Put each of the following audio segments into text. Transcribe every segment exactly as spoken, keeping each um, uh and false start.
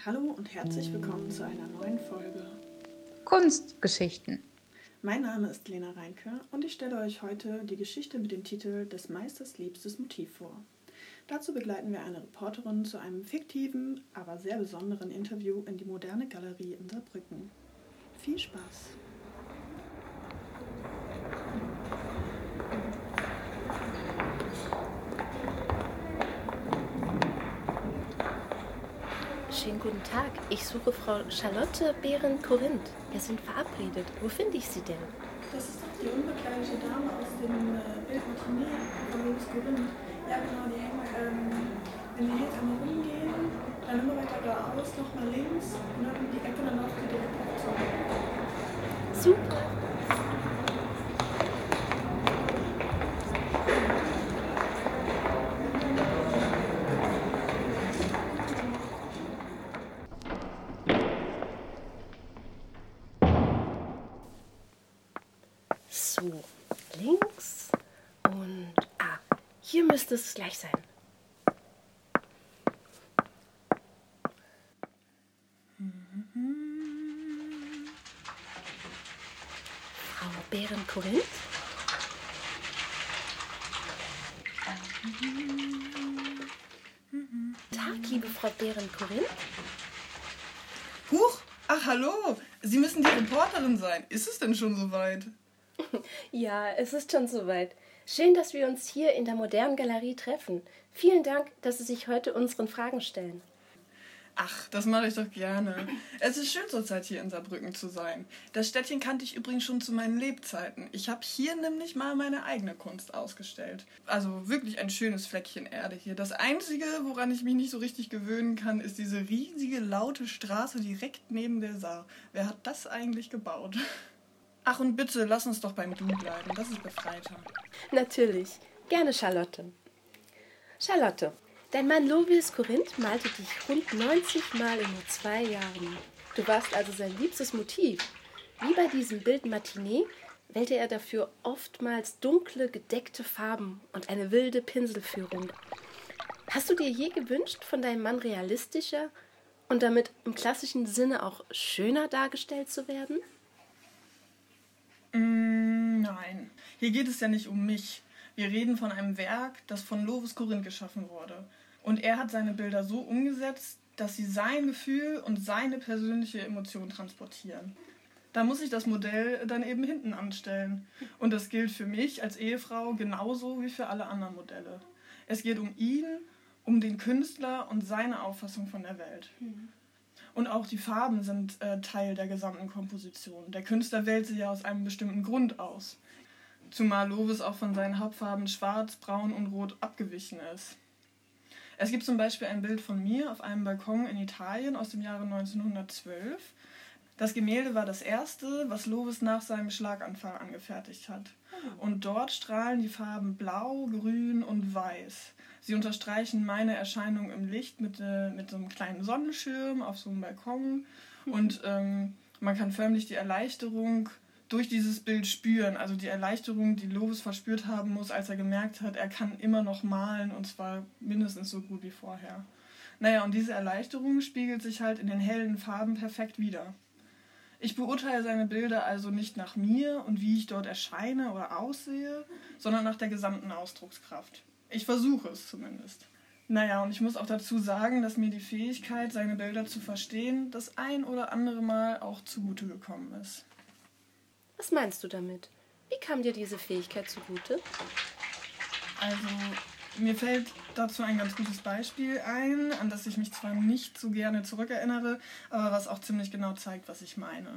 Hallo und herzlich willkommen zu einer neuen Folge Kunstgeschichten. Mein Name ist Lena Reinke und ich stelle euch heute die Geschichte mit dem Titel Des Meisters liebstes Motiv vor. Dazu begleiten wir eine Reporterin zu einem fiktiven, aber sehr besonderen Interview in die Moderne Galerie in Saarbrücken. Viel Spaß! Schönen guten Tag. Ich suche Frau Charlotte Behrendt-Corinth. Wir sind verabredet. Wo finde ich sie denn? Das ist doch die unbekleidete Dame aus dem äh, Bild Matinee von Louis Corinth. Ja genau, die hängt, ähm, wenn Sie jetzt einmal rumgehen, dann immer weiter geradeaus, nochmal links und dann um die Ecke, dann laufen Sie direkt auf zu. Super. So, links und... Ah, hier müsste es gleich sein. Frau Behrendt-Corinth? Tag, liebe Frau Behrendt-Corinth. Huch, ach hallo, Sie müssen die Reporterin sein. Ist es denn schon soweit? Ja, es ist schon soweit. Schön, dass wir uns hier in der Modernen Galerie treffen. Vielen Dank, dass Sie sich heute unseren Fragen stellen. Ach, das mache ich doch gerne. Es ist schön, zurzeit hier in Saarbrücken zu sein. Das Städtchen kannte ich übrigens schon zu meinen Lebzeiten. Ich habe hier nämlich mal meine eigene Kunst ausgestellt. Also wirklich ein schönes Fleckchen Erde hier. Das Einzige, woran ich mich nicht so richtig gewöhnen kann, ist diese riesige, laute Straße direkt neben der Saar. Wer hat das eigentlich gebaut? Ach, und bitte, lass uns doch beim Du bleiben. Das ist befreiter. Natürlich. Gerne, Charlotte. Charlotte, dein Mann Louis Corinth malte dich rund neunzig Mal in nur zwei Jahren. Du warst also sein liebstes Motiv. Wie bei diesem Bild Matinee wählte er dafür oftmals dunkle, gedeckte Farben und eine wilde Pinselführung. Hast du dir je gewünscht, von deinem Mann realistischer und damit im klassischen Sinne auch schöner dargestellt zu werden? Mm, nein, hier geht es ja nicht um mich. Wir reden von einem Werk, das von Louis Corinth geschaffen wurde. Und er hat seine Bilder so umgesetzt, dass sie sein Gefühl und seine persönliche Emotion transportieren. Da muss ich das Modell dann eben hinten anstellen. Und das gilt für mich als Ehefrau genauso wie für alle anderen Modelle. Es geht um ihn, um den Künstler und seine Auffassung von der Welt. Mhm. Und auch die Farben sind äh, Teil der gesamten Komposition. Der Künstler wählt sie ja aus einem bestimmten Grund aus. Zumal Louis auch von seinen Hauptfarben schwarz, braun und rot abgewichen ist. Es gibt zum Beispiel ein Bild von mir auf einem Balkon in Italien aus dem Jahre neunzehnhundertzwölf. Das Gemälde war das erste, was Louis nach seinem Schlaganfall angefertigt hat. Und dort strahlen die Farben blau, grün und weiß. Sie unterstreichen meine Erscheinung im Licht mit, äh, mit so einem kleinen Sonnenschirm auf so einem Balkon. Und ähm, man kann förmlich die Erleichterung durch dieses Bild spüren. Also die Erleichterung, die Louis verspürt haben muss, als er gemerkt hat, er kann immer noch malen und zwar mindestens so gut wie vorher. Naja, und diese Erleichterung spiegelt sich halt in den hellen Farben perfekt wider. Ich beurteile seine Bilder also nicht nach mir und wie ich dort erscheine oder aussehe, sondern nach der gesamten Ausdruckskraft. Ich versuche es zumindest. Naja, und ich muss auch dazu sagen, dass mir die Fähigkeit, seine Bilder zu verstehen, das ein oder andere Mal auch zugute gekommen ist. Was meinst du damit? Wie kam dir diese Fähigkeit zugute? Also, mir fällt dazu ein ganz gutes Beispiel ein, an das ich mich zwar nicht so gerne zurückerinnere, aber was auch ziemlich genau zeigt, was ich meine.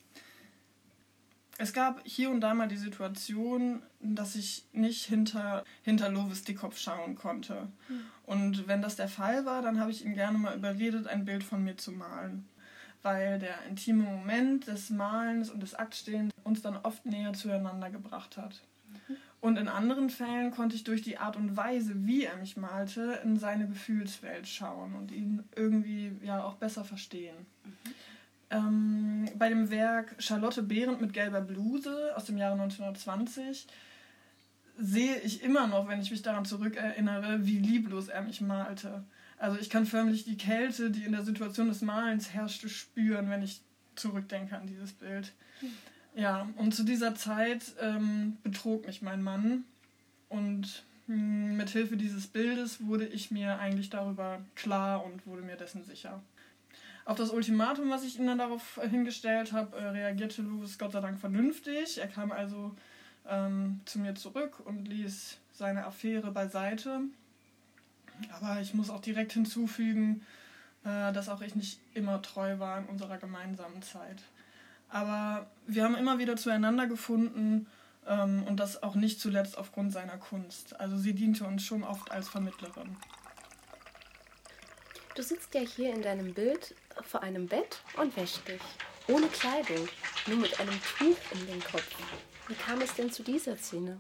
Es gab hier und da mal die Situation, dass ich nicht hinter, hinter Louis Dickkopf schauen konnte. Mhm. Und wenn das der Fall war, dann habe ich ihn gerne mal überredet, ein Bild von mir zu malen. Weil der intime Moment des Malens und des Aktstehens uns dann oft näher zueinander gebracht hat. Mhm. Und in anderen Fällen konnte ich durch die Art und Weise, wie er mich malte, in seine Gefühlswelt schauen und ihn irgendwie ja auch besser verstehen. Mhm. Ähm, bei dem Werk Charlotte Behrendt mit gelber Bluse aus dem Jahre neunzehnhundertzwanzig sehe ich immer noch, wenn ich mich daran zurückerinnere, wie lieblos er mich malte. Also ich kann förmlich die Kälte, die in der Situation des Malens herrschte, spüren, wenn ich zurückdenke an dieses Bild. Ja, und zu dieser Zeit ähm, betrog mich mein Mann und mh, mit Hilfe dieses Bildes wurde ich mir eigentlich darüber klar und wurde mir dessen sicher. Auf das Ultimatum, was ich ihm dann darauf hingestellt habe, äh, reagierte Lovis Gott sei Dank vernünftig. Er kam also ähm, zu mir zurück und ließ seine Affäre beiseite. Aber ich muss auch direkt hinzufügen, äh, dass auch ich nicht immer treu war in unserer gemeinsamen Zeit. Aber wir haben immer wieder zueinander gefunden ähm, und das auch nicht zuletzt aufgrund seiner Kunst. Also sie diente uns schon oft als Vermittlerin. Du sitzt ja hier in deinem Bild vor einem Bett und wäschst dich. Ohne Kleidung, nur mit einem Tuch um den Kopf. Wie kam es denn zu dieser Szene?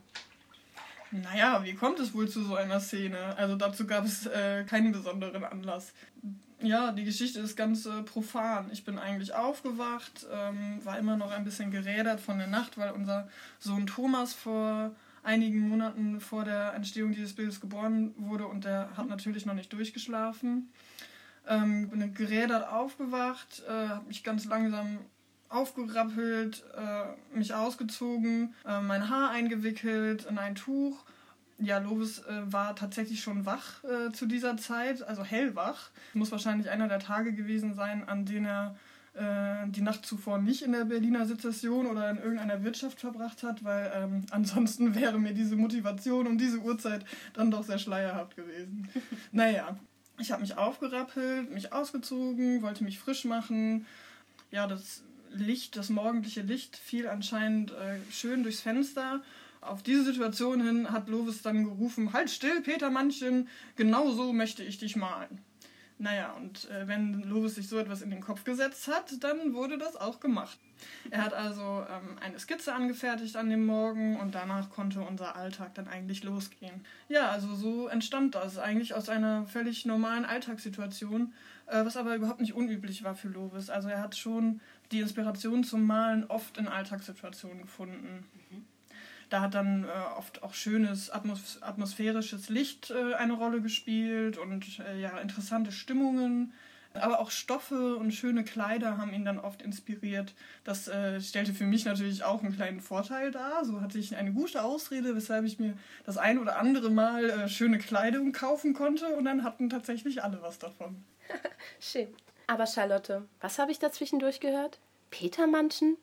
Naja, wie kommt es wohl zu so einer Szene? Also dazu gab es äh, keinen besonderen Anlass. Ja, die Geschichte ist ganz äh, profan. Ich bin eigentlich aufgewacht, ähm, war immer noch ein bisschen gerädert von der Nacht, weil unser Sohn Thomas vor einigen Monaten vor der Entstehung dieses Bildes geboren wurde und der hat natürlich noch nicht durchgeschlafen. Ähm, bin gerädert aufgewacht, äh, habe mich ganz langsam aufgerappelt, äh, mich ausgezogen, äh, mein Haar eingewickelt in ein Tuch. Ja, Lovis äh, war tatsächlich schon wach äh, zu dieser Zeit, also hellwach. Muss wahrscheinlich einer der Tage gewesen sein, an denen er äh, die Nacht zuvor nicht in der Berliner Sezession oder in irgendeiner Wirtschaft verbracht hat, weil ähm, ansonsten wäre mir diese Motivation um diese Uhrzeit dann doch sehr schleierhaft gewesen. Naja, ich habe mich aufgerappelt, mich ausgezogen, wollte mich frisch machen. Ja, das Licht, das morgendliche Licht fiel anscheinend äh, schön durchs Fenster. Auf diese Situation hin hat Lovis dann gerufen, halt still, Petermannchen, genau so möchte ich dich malen. Naja, und äh, wenn Lovis sich so etwas in den Kopf gesetzt hat, dann wurde das auch gemacht. Er hat also ähm, eine Skizze angefertigt an dem Morgen und danach konnte unser Alltag dann eigentlich losgehen. Ja, also so entstand das eigentlich aus einer völlig normalen Alltagssituation, äh, was aber überhaupt nicht unüblich war für Lovis. Also er hat schon die Inspiration zum Malen oft in Alltagssituationen gefunden. Mhm. Da hat dann äh, oft auch schönes atmos- atmosphärisches Licht äh, eine Rolle gespielt und äh, ja, interessante Stimmungen. Aber auch Stoffe und schöne Kleider haben ihn dann oft inspiriert. Das äh, stellte für mich natürlich auch einen kleinen Vorteil dar. So hatte ich eine gute Ausrede, weshalb ich mir das ein oder andere Mal äh, schöne Kleidung kaufen konnte. Und dann hatten tatsächlich alle was davon. Schön. Aber Charlotte, was habe ich da zwischendurch gehört? Petermannchen?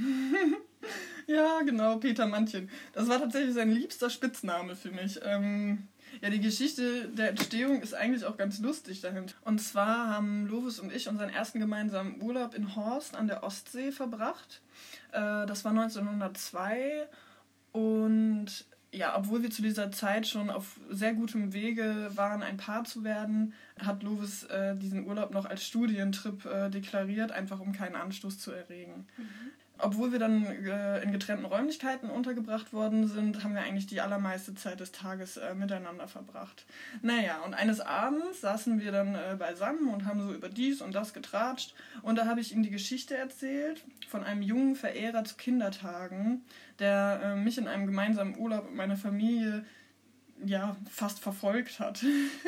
Ja, genau, Petermannchen. Das war tatsächlich sein liebster Spitzname für mich. Ähm, ja, die Geschichte der Entstehung ist eigentlich auch ganz lustig dahinter. Und zwar haben Lovis und ich unseren ersten gemeinsamen Urlaub in Horst an der Ostsee verbracht. Äh, das war neunzehnhundertzwei und ja, obwohl wir zu dieser Zeit schon auf sehr gutem Wege waren, ein Paar zu werden, hat Lovis äh, diesen Urlaub noch als Studientrip äh, deklariert, einfach um keinen Anstoß zu erregen. Mhm. Obwohl wir dann äh, in getrennten Räumlichkeiten untergebracht worden sind, haben wir eigentlich die allermeiste Zeit des Tages äh, miteinander verbracht. Naja, und eines Abends saßen wir dann äh, beisammen und haben so über dies und das getratscht. Und da habe ich ihm die Geschichte erzählt von einem jungen Verehrer zu Kindertagen, der äh, mich in einem gemeinsamen Urlaub mit meiner Familie ja, fast verfolgt hat.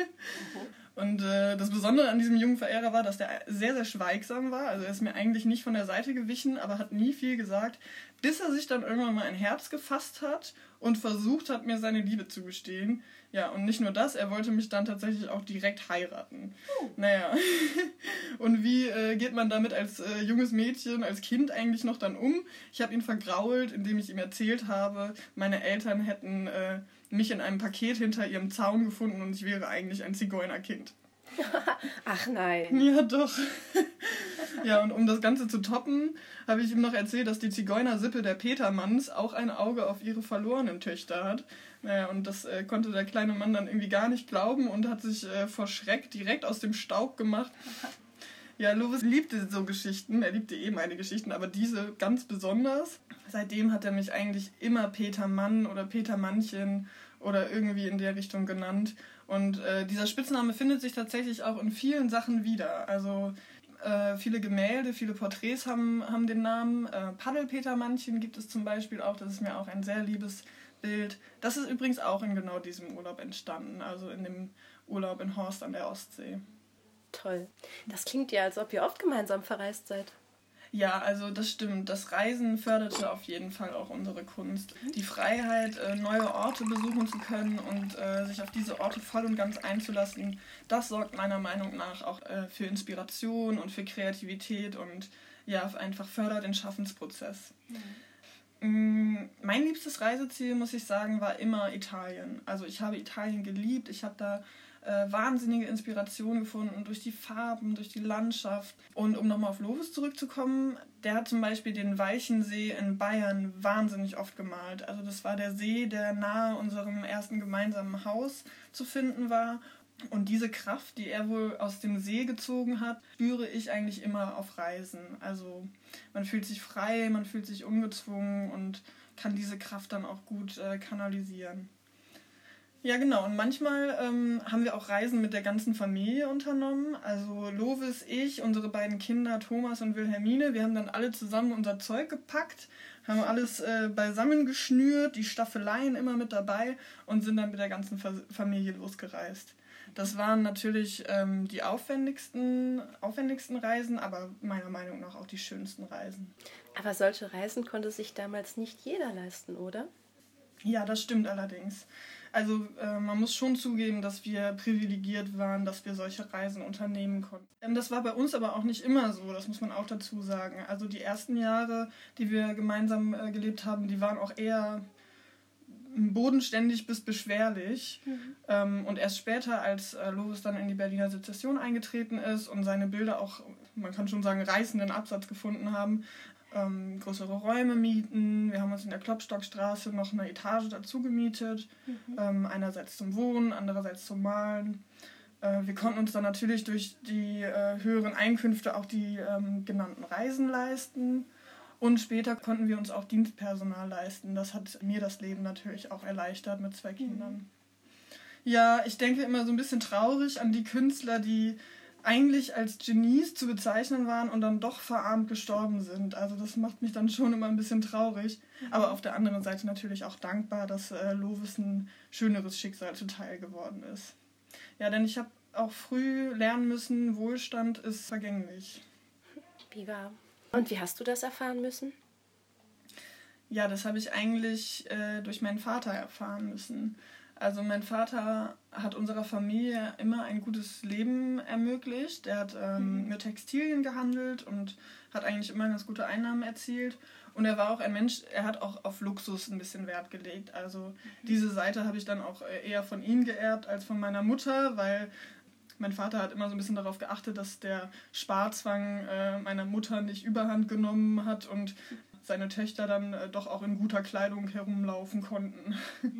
Und äh, das Besondere an diesem jungen Verehrer war, dass der sehr, sehr schweigsam war. Also er ist mir eigentlich nicht von der Seite gewichen, aber hat nie viel gesagt, bis er sich dann irgendwann mal ein Herz gefasst hat und versucht hat, mir seine Liebe zu gestehen. Ja, und nicht nur das, er wollte mich dann tatsächlich auch direkt heiraten. Oh. Naja, und wie äh, geht man damit als äh, junges Mädchen, als Kind eigentlich noch dann um? Ich habe ihn vergrault, indem ich ihm erzählt habe, meine Eltern hätten äh, mich in einem Paket hinter ihrem Zaun gefunden und ich wäre eigentlich ein Zigeunerkind. Ach nein. Ja, doch. Ja, und um das Ganze zu toppen, habe ich ihm noch erzählt, dass die Zigeunersippe der Petermanns auch ein Auge auf ihre verlorenen Töchter hat. Naja, und das äh, konnte der kleine Mann dann irgendwie gar nicht glauben und hat sich äh, vor Schreck direkt aus dem Staub gemacht. Ja, Lovis liebte so Geschichten, er liebte eh meine Geschichten, aber diese ganz besonders. Seitdem hat er mich eigentlich immer Peter Mann oder Peter Mannchen oder irgendwie in der Richtung genannt. Und äh, dieser Spitzname findet sich tatsächlich auch in vielen Sachen wieder. Also äh, viele Gemälde, viele Porträts haben, haben den Namen. Äh, Paddelpetermannchen gibt es zum Beispiel auch, das ist mir auch ein sehr liebes Bild. Das ist übrigens auch in genau diesem Urlaub entstanden, also in dem Urlaub in Horst an der Ostsee. Toll. Das klingt ja, als ob ihr oft gemeinsam verreist seid. Ja, also das stimmt. Das Reisen förderte auf jeden Fall auch unsere Kunst. Die Freiheit, äh, neue Orte besuchen zu können und äh, sich auf diese Orte voll und ganz einzulassen, das sorgt meiner Meinung nach auch äh, für Inspiration und für Kreativität und ja, einfach fördert den Schaffensprozess. Mhm. Mein liebstes Reiseziel, muss ich sagen, war immer Italien. Also ich habe Italien geliebt. Ich habe da Äh, wahnsinnige Inspiration gefunden durch die Farben, durch die Landschaft. Und um nochmal auf Lovis zurückzukommen, der hat zum Beispiel den Walchensee in Bayern wahnsinnig oft gemalt. Also das war der See, der nahe unserem ersten gemeinsamen Haus zu finden war. Und diese Kraft, die er wohl aus dem See gezogen hat, spüre ich eigentlich immer auf Reisen. Also man fühlt sich frei, man fühlt sich ungezwungen und kann diese Kraft dann auch gut äh, kanalisieren. Ja, genau. Und manchmal ähm, haben wir auch Reisen mit der ganzen Familie unternommen. Also Lovis, ich, unsere beiden Kinder Thomas und Wilhelmine, wir haben dann alle zusammen unser Zeug gepackt, haben alles äh, beisammen geschnürt, die Staffeleien immer mit dabei und sind dann mit der ganzen Fa- Familie losgereist. Das waren natürlich ähm, die aufwendigsten, aufwendigsten Reisen, aber meiner Meinung nach auch die schönsten Reisen. Aber solche Reisen konnte sich damals nicht jeder leisten, oder? Ja, das stimmt allerdings. Also äh, man muss schon zugeben, dass wir privilegiert waren, dass wir solche Reisen unternehmen konnten. Ähm, das war bei uns aber auch nicht immer so, das muss man auch dazu sagen. Also die ersten Jahre, die wir gemeinsam äh, gelebt haben, die waren auch eher bodenständig bis beschwerlich. Mhm. Ähm, und erst später, als äh, Lovis dann in die Berliner Sezession eingetreten ist und seine Bilder auch, man kann schon sagen, reißenden Absatz gefunden haben, Ähm, größere Räume mieten. Wir haben uns in der Klopstockstraße noch eine Etage dazu gemietet. Mhm. Ähm, einerseits zum Wohnen, andererseits zum Malen. Äh, wir konnten uns dann natürlich durch die äh, höheren Einkünfte auch die ähm, genannten Reisen leisten. Und später konnten wir uns auch Dienstpersonal leisten. Das hat mir das Leben natürlich auch erleichtert mit zwei Kindern. Mhm. Ja, ich denke immer so ein bisschen traurig an die Künstler, die eigentlich als Genies zu bezeichnen waren und dann doch verarmt gestorben sind. Also das macht mich dann schon immer ein bisschen traurig. Mhm. Aber auf der anderen Seite natürlich auch dankbar, dass äh, Lovis ein schöneres Schicksal zuteil geworden ist. Ja, denn ich habe auch früh lernen müssen, Wohlstand ist vergänglich. Wie wahr? Und wie hast du das erfahren müssen? Ja, das habe ich eigentlich äh, durch meinen Vater erfahren müssen. Also mein Vater hat unserer Familie immer ein gutes Leben ermöglicht. Er hat ähm, mhm. mit Textilien gehandelt und hat eigentlich immer ganz gute Einnahmen erzielt. Und er war auch ein Mensch, er hat auch auf Luxus ein bisschen Wert gelegt. Also mhm. diese Seite habe ich dann auch eher von ihm geerbt als von meiner Mutter, weil mein Vater hat immer so ein bisschen darauf geachtet, dass der Sparzwang äh, meiner Mutter nicht überhand genommen hat und seine Töchter dann äh, doch auch in guter Kleidung herumlaufen konnten. Mhm.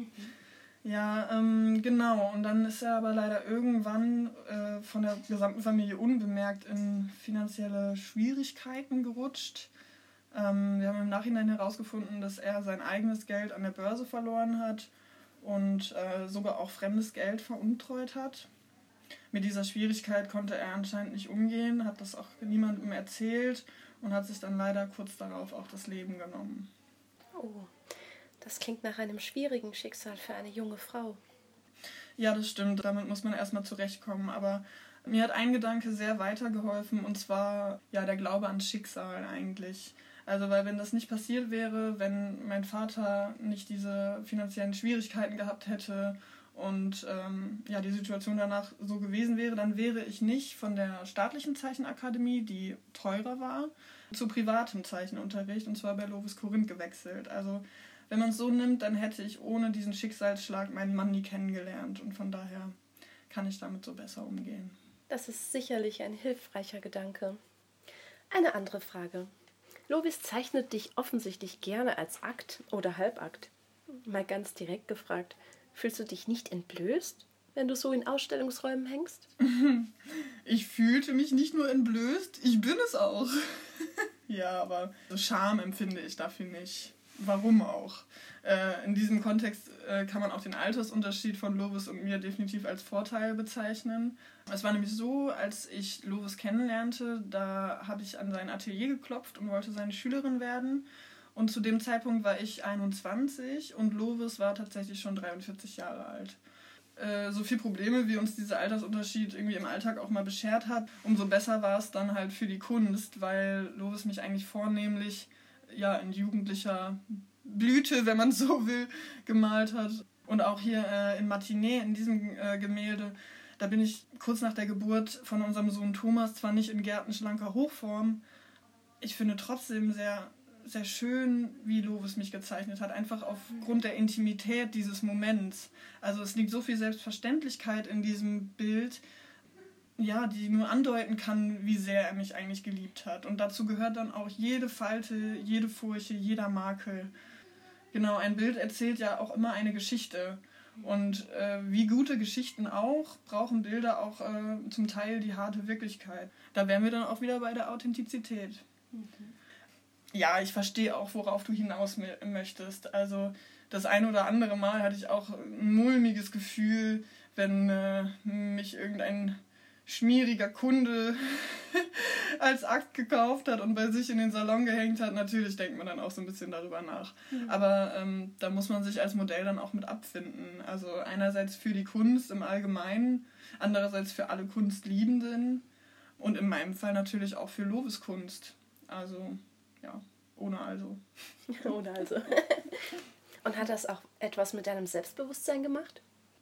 Ja, ähm, genau. Und dann ist er aber leider irgendwann äh, von der gesamten Familie unbemerkt in finanzielle Schwierigkeiten gerutscht. Ähm, wir haben im Nachhinein herausgefunden, dass er sein eigenes Geld an der Börse verloren hat und äh, sogar auch fremdes Geld veruntreut hat. Mit dieser Schwierigkeit konnte er anscheinend nicht umgehen, hat das auch niemandem erzählt und hat sich dann leider kurz darauf auch das Leben genommen. Oh. Das klingt nach einem schwierigen Schicksal für eine junge Frau. Ja, das stimmt. Damit muss man erstmal zurechtkommen. Aber mir hat ein Gedanke sehr weitergeholfen, und zwar ja der Glaube ans Schicksal eigentlich. Also weil wenn das nicht passiert wäre, wenn mein Vater nicht diese finanziellen Schwierigkeiten gehabt hätte und ähm, ja die Situation danach so gewesen wäre, dann wäre ich nicht von der staatlichen Zeichenakademie, die teurer war, zu privatem Zeichenunterricht, und zwar bei Lovis Corinth gewechselt. Also wenn man es so nimmt, dann hätte ich ohne diesen Schicksalsschlag meinen Mann nie kennengelernt. Und von daher kann ich damit so besser umgehen. Das ist sicherlich ein hilfreicher Gedanke. Eine andere Frage. Lovis zeichnet dich offensichtlich gerne als Akt oder Halbakt. Mal ganz direkt gefragt, fühlst du dich nicht entblößt, wenn du so in Ausstellungsräumen hängst? Ich fühlte mich nicht nur entblößt, ich bin es auch. Ja, aber so Scham empfinde ich dafür nicht. Warum auch? Äh, in diesem Kontext äh, kann man auch den Altersunterschied von Lovis und mir definitiv als Vorteil bezeichnen. Es war nämlich so, als ich Lovis kennenlernte, da habe ich an sein Atelier geklopft und wollte seine Schülerin werden. Und zu dem Zeitpunkt war ich einundzwanzig und Lovis war tatsächlich schon dreiundvierzig Jahre alt. äh, so viele Probleme, wie uns dieser Altersunterschied irgendwie im Alltag auch mal beschert hat, umso besser war es dann halt für die Kunst, weil Lovis mich eigentlich vornehmlich ja, in jugendlicher Blüte, wenn man so will, gemalt hat. Und auch hier äh, in Matinee, in diesem äh, Gemälde, da bin ich kurz nach der Geburt von unserem Sohn Thomas, zwar nicht in gärtenschlanker Hochform, ich finde trotzdem sehr, sehr schön, wie Lovis mich gezeichnet hat, einfach aufgrund der Intimität dieses Moments. Also es liegt so viel Selbstverständlichkeit in diesem Bild, ja, die nur andeuten kann, wie sehr er mich eigentlich geliebt hat. Und dazu gehört dann auch jede Falte, jede Furche, jeder Makel. Genau, ein Bild erzählt ja auch immer eine Geschichte. Und äh, wie gute Geschichten auch, brauchen Bilder auch äh, zum Teil die harte Wirklichkeit. Da wären wir dann auch wieder bei der Authentizität. Mhm. Ja, ich verstehe auch, worauf du hinaus möchtest. Also das ein oder andere Mal hatte ich auch ein mulmiges Gefühl, wenn äh, mich irgendein schmieriger Kunde als Akt gekauft hat und bei sich in den Salon gehängt hat. Natürlich denkt man dann auch so ein bisschen darüber nach. Mhm. Aber ähm, da muss man sich als Modell dann auch mit abfinden. Also einerseits für die Kunst im Allgemeinen, andererseits für alle Kunstliebenden und in meinem Fall natürlich auch für Lovis Kunst. Also, ja, ohne also. Ohne also. Und hat das auch etwas mit deinem Selbstbewusstsein gemacht?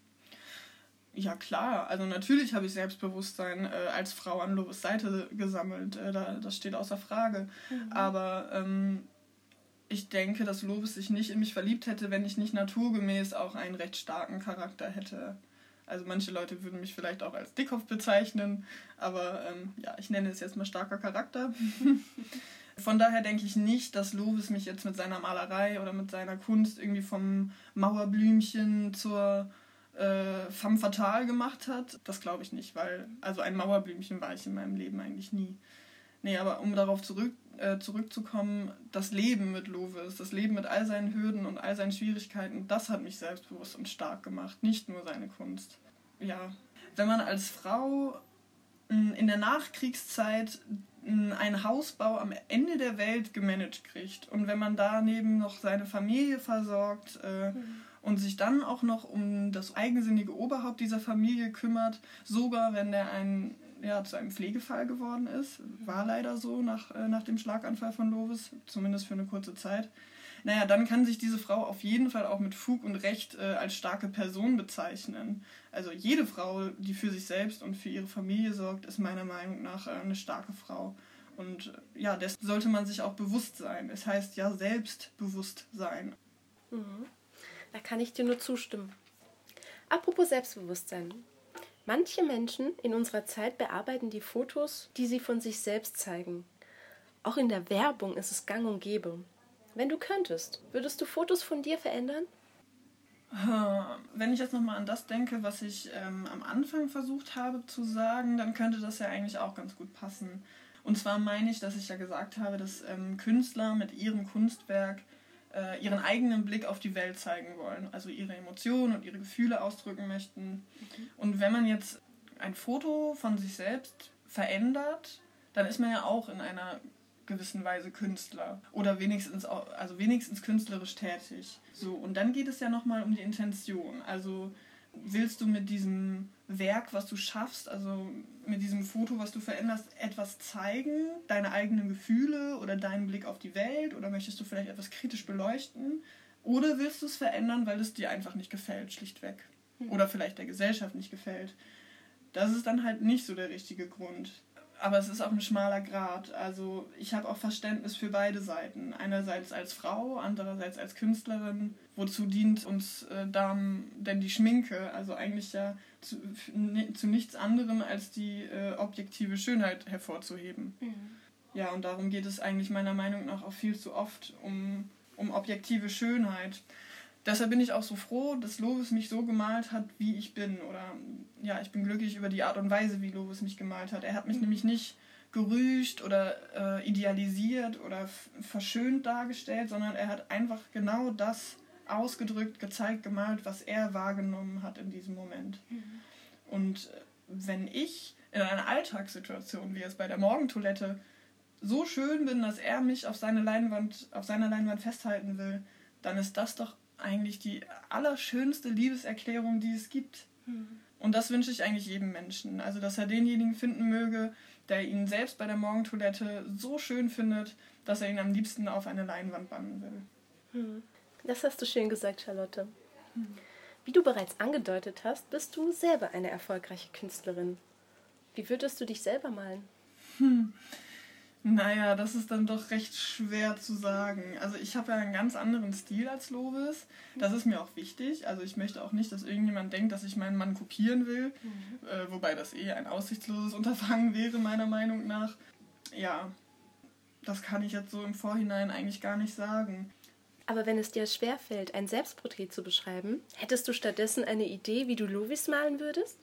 Ja klar, also natürlich habe ich Selbstbewusstsein äh, als Frau an Lovis Seite gesammelt, äh, da, das steht außer Frage. Mhm. Aber ähm, ich denke, dass Lovis sich nicht in mich verliebt hätte, wenn ich nicht naturgemäß auch einen recht starken Charakter hätte. Also manche Leute würden mich vielleicht auch als Dickkopf bezeichnen, aber ähm, ja, ich nenne es jetzt mal starker Charakter. Von daher denke ich nicht, dass Lovis mich jetzt mit seiner Malerei oder mit seiner Kunst irgendwie vom Mauerblümchen zur Äh, femme fatale gemacht hat, das glaube ich nicht, weil also ein Mauerblümchen war ich in meinem Leben eigentlich nie. Nee, aber um darauf zurück, äh, zurückzukommen, das Leben mit Lovis, das Leben mit all seinen Hürden und all seinen Schwierigkeiten, das hat mich selbstbewusst und stark gemacht, nicht nur seine Kunst. Ja, wenn man als Frau in der Nachkriegszeit einen Hausbau am Ende der Welt gemanagt kriegt und wenn man daneben noch seine Familie versorgt, äh, mhm. und sich dann auch noch um das eigensinnige Oberhaupt dieser Familie kümmert, sogar wenn der ein, ja, zu einem Pflegefall geworden ist. War leider so nach, äh, nach dem Schlaganfall von Lovis, zumindest für eine kurze Zeit. Naja, dann kann sich diese Frau auf jeden Fall auch mit Fug und Recht äh, als starke Person bezeichnen. Also jede Frau, die für sich selbst und für ihre Familie sorgt, ist meiner Meinung nach äh, eine starke Frau. Und äh, ja, dessen sollte man sich auch bewusst sein. Es heißt ja Selbstbewusstsein. Mhm. Da kann ich dir nur zustimmen. Apropos Selbstbewusstsein. Manche Menschen in unserer Zeit bearbeiten die Fotos, die sie von sich selbst zeigen. Auch in der Werbung ist es gang und gäbe. Wenn du könntest, würdest du Fotos von dir verändern? Wenn ich jetzt nochmal an das denke, was ich ähm, am Anfang versucht habe zu sagen, dann könnte das ja eigentlich auch ganz gut passen. Und zwar meine ich, dass ich ja gesagt habe, dass ähm, Künstler mit ihrem Kunstwerk ihren eigenen Blick auf die Welt zeigen wollen, also ihre Emotionen und ihre Gefühle ausdrücken möchten. Mhm. Und wenn man jetzt ein Foto von sich selbst verändert, dann ist man ja auch in einer gewissen Weise Künstler oder wenigstens, also wenigstens künstlerisch tätig. So, und dann geht es ja nochmal um die Intention. Also willst du mit diesem Werk, was du schaffst, also mit diesem Foto, was du veränderst, etwas zeigen, deine eigenen Gefühle oder deinen Blick auf die Welt, oder möchtest du vielleicht etwas kritisch beleuchten, oder willst du es verändern, weil es dir einfach nicht gefällt, schlichtweg, oder vielleicht der Gesellschaft nicht gefällt. Das ist dann halt nicht so der richtige Grund. Aber es ist auch ein schmaler Grat. Also ich habe auch Verständnis für beide Seiten. Einerseits als Frau, andererseits als Künstlerin. Wozu dient uns äh, Damen denn die Schminke? Also eigentlich ja zu, zu nichts anderem als die äh, objektive Schönheit hervorzuheben. Mhm. Ja, und darum geht es eigentlich meiner Meinung nach auch viel zu oft um, um objektive Schönheit. Deshalb bin ich auch so froh, dass Lovis mich so gemalt hat, wie ich bin. Oder ja, ich bin glücklich über die Art und Weise, wie Lovis mich gemalt hat. Er hat mich mhm. nämlich nicht gerügt oder äh, idealisiert oder f- verschönt dargestellt, sondern er hat einfach genau das ausgedrückt, gezeigt, gemalt, was er wahrgenommen hat in diesem Moment. Mhm. Und wenn ich in einer Alltagssituation, wie es bei der Morgentoilette, so schön bin, dass er mich auf seine Leinwand, auf seiner Leinwand festhalten will, dann ist das doch eigentlich die allerschönste Liebeserklärung, die es gibt. Mhm. Und das wünsche ich eigentlich jedem Menschen. Also, dass er denjenigen finden möge, der ihn selbst bei der Morgentoilette so schön findet, dass er ihn am liebsten auf eine Leinwand bannen will. Mhm. Das hast du schön gesagt, Charlotte. Mhm. Wie du bereits angedeutet hast, bist du selber eine erfolgreiche Künstlerin. Wie würdest du dich selber malen? Hm. Naja, das ist dann doch recht schwer zu sagen. Also ich habe ja einen ganz anderen Stil als Lovis. Das ist mir auch wichtig. Also ich möchte auch nicht, dass irgendjemand denkt, dass ich meinen Mann kopieren will. Mhm. Äh, wobei das eh ein aussichtsloses Unterfangen wäre, meiner Meinung nach. Ja, das kann ich jetzt so im Vorhinein eigentlich gar nicht sagen. Aber wenn es dir schwerfällt, ein Selbstporträt zu beschreiben, hättest du stattdessen eine Idee, wie du Lovis malen würdest?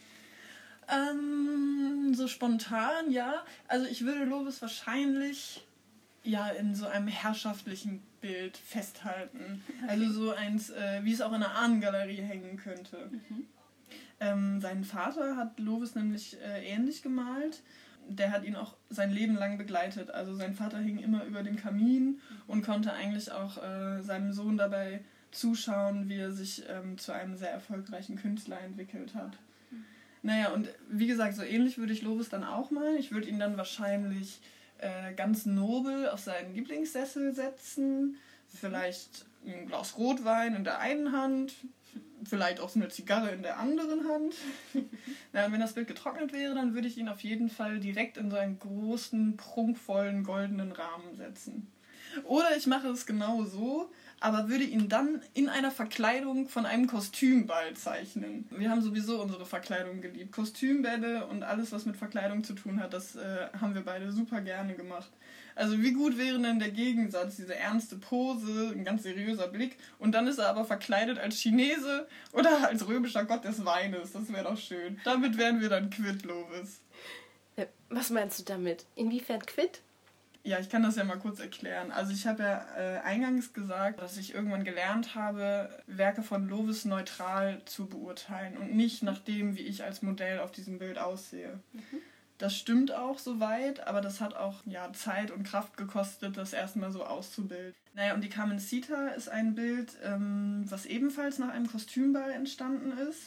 Ähm, so spontan, ja. Also ich würde Lovis wahrscheinlich ja in so einem herrschaftlichen Bild festhalten. Okay. Also so eins, äh, wie es auch in einer Ahnengalerie hängen könnte. Mhm. Ähm, sein Vater hat Lovis nämlich äh, ähnlich gemalt. Der hat ihn auch sein Leben lang begleitet. Also sein Vater hing immer über dem Kamin und konnte eigentlich auch äh, seinem Sohn dabei zuschauen, wie er sich ähm, zu einem sehr erfolgreichen Künstler entwickelt hat. Mhm. Naja, und wie gesagt, so ähnlich würde ich Lovis dann auch malen. Ich würde ihn dann wahrscheinlich äh, ganz nobel auf seinen Lieblingssessel setzen. Vielleicht ein Glas Rotwein in der einen Hand, vielleicht auch so eine Zigarre in der anderen Hand. Na, und wenn das Bild getrocknet wäre, dann würde ich ihn auf jeden Fall direkt in so einen großen, prunkvollen, goldenen Rahmen setzen. Oder ich mache es genau so, aber würde ihn dann in einer Verkleidung von einem Kostümball zeichnen. Wir haben sowieso unsere Verkleidung geliebt. Kostümbälle und alles, was mit Verkleidung zu tun hat, das äh, haben wir beide super gerne gemacht. Also wie gut wäre denn der Gegensatz, diese ernste Pose, ein ganz seriöser Blick und dann ist er aber verkleidet als Chinese oder als römischer Gott des Weines. Das wäre doch schön. Damit wären wir dann quitt, Lovis. Was meinst du damit? Inwiefern quitt? Ja, ich kann das ja mal kurz erklären. Also ich habe ja äh, eingangs gesagt, dass ich irgendwann gelernt habe, Werke von Lovis neutral zu beurteilen und nicht nach dem, wie ich als Modell auf diesem Bild aussehe. Mhm. Das stimmt auch soweit, aber das hat auch ja, Zeit und Kraft gekostet, das erstmal so auszubilden. Naja, und die Carmencita ist ein Bild, ähm, was ebenfalls nach einem Kostümball entstanden ist.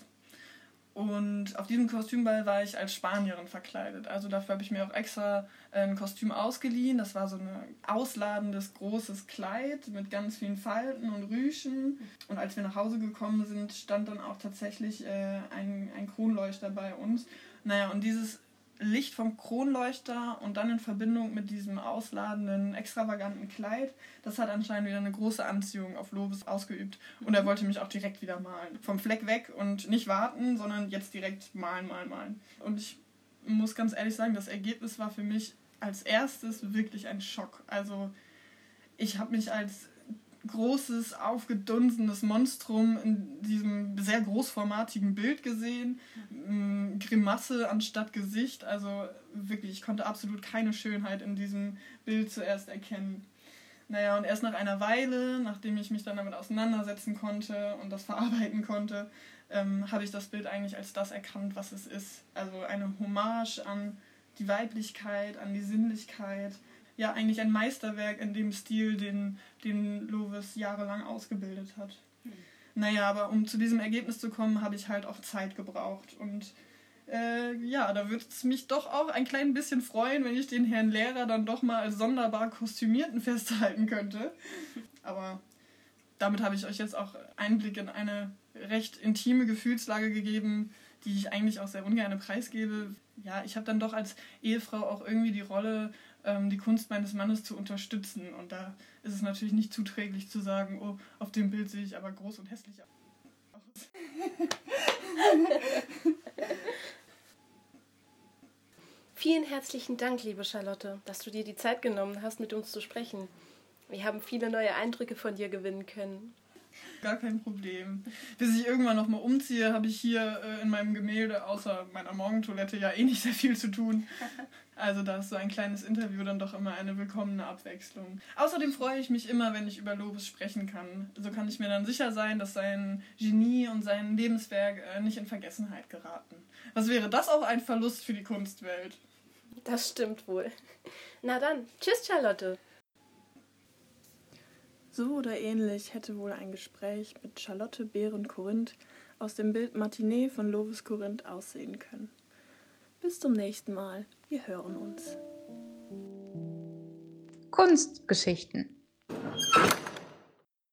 Und auf diesem Kostümball war ich als Spanierin verkleidet. Also dafür habe ich mir auch extra ein Kostüm ausgeliehen. Das war so ein ausladendes, großes Kleid mit ganz vielen Falten und Rüschen. Und als wir nach Hause gekommen sind, stand dann auch tatsächlich äh, ein, ein Kronleuchter bei uns. Naja, und dieses Licht vom Kronleuchter und dann in Verbindung mit diesem ausladenden, extravaganten Kleid, das hat anscheinend wieder eine große Anziehung auf Lovis ausgeübt. Und er wollte mich auch direkt wieder malen. Vom Fleck weg und nicht warten, sondern jetzt direkt malen, malen, malen. Und ich muss ganz ehrlich sagen, das Ergebnis war für mich als erstes wirklich ein Schock. Also ich habe mich als großes, aufgedunsenes Monstrum in diesem sehr großformatigen Bild gesehen. Mhm. Grimasse anstatt Gesicht. Also wirklich, ich konnte absolut keine Schönheit in diesem Bild zuerst erkennen. Naja, und erst nach einer Weile, nachdem ich mich dann damit auseinandersetzen konnte und das verarbeiten konnte, ähm, habe ich das Bild eigentlich als das erkannt, was es ist. Also eine Hommage an die Weiblichkeit, an die Sinnlichkeit. Ja, eigentlich ein Meisterwerk in dem Stil, den, den Lovis jahrelang ausgebildet hat. Mhm. Naja, aber um zu diesem Ergebnis zu kommen, habe ich halt auch Zeit gebraucht. Und äh, ja, da würde es mich doch auch ein klein bisschen freuen, wenn ich den Herrn Lehrer dann doch mal als sonderbar Kostümierten festhalten könnte. Aber damit habe ich euch jetzt auch Einblick in eine recht intime Gefühlslage gegeben, die ich eigentlich auch sehr ungern preisgebe. Ja, ich habe dann doch als Ehefrau auch irgendwie die Rolle, ähm, die Kunst meines Mannes zu unterstützen. Und da ist es natürlich nicht zuträglich zu sagen, oh, auf dem Bild sehe ich aber groß und hässlich aus. Vielen herzlichen Dank, liebe Charlotte, dass du dir die Zeit genommen hast, mit uns zu sprechen. Wir haben viele neue Eindrücke von dir gewinnen können. Gar kein Problem. Bis ich irgendwann nochmal umziehe, habe ich hier äh, in meinem Gemälde außer meiner Morgentoilette ja eh nicht sehr viel zu tun. Also da ist so ein kleines Interview dann doch immer eine willkommene Abwechslung. Außerdem freue ich mich immer, wenn ich über Lovis sprechen kann. So kann ich mir dann sicher sein, dass sein Genie und sein Lebenswerk äh, nicht in Vergessenheit geraten. Was wäre das auch ein Verlust für die Kunstwelt? Das stimmt wohl. Na dann, tschüss Charlotte. So oder ähnlich hätte wohl ein Gespräch mit Charlotte Behren-Corinth aus dem Bild Matinee von Lovis Corinth aussehen können. Bis zum nächsten Mal. Wir hören uns. Kunstgeschichten.